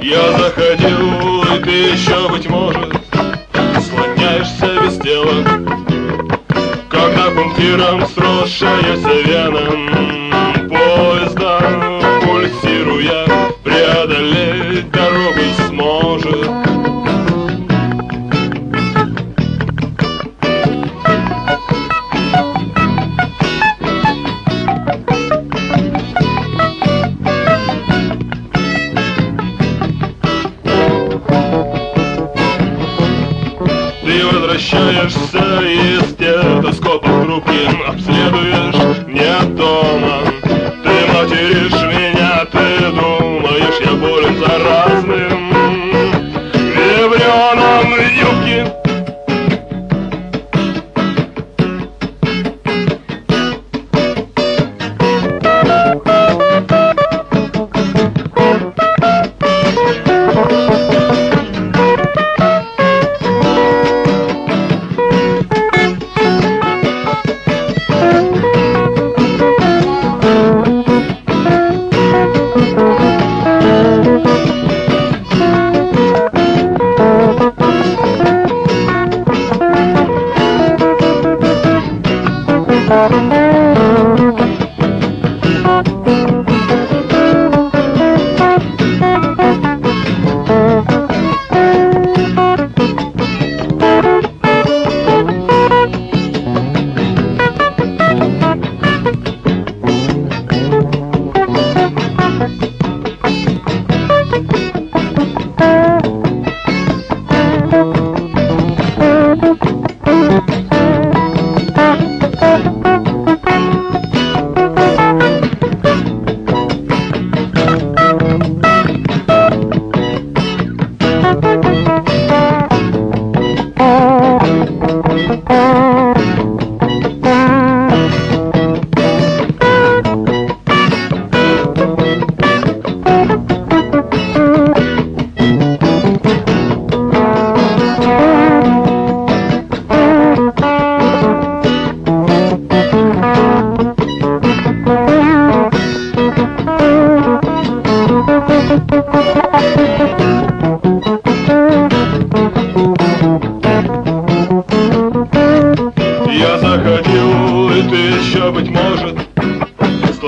Я заходил, и ты еще, быть может, слоняешься без дела, когда пунктиром сросшаяся вена поезда, пульсируя, преодолеть дорогу сможет. Ты возвращаешься из стетоскопа в руки, обследуешь не дома. Ты материшь меня, ты думаешь, я болен заразным вибрионом юбки. Я заходил, и ты еще, быть может,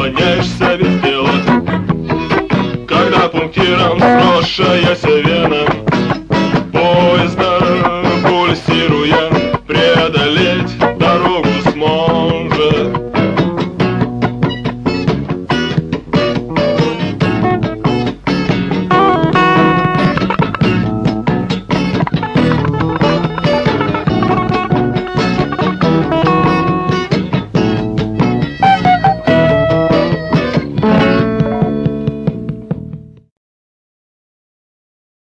склоняешься без дела, когда пунктиром сросшаяся вена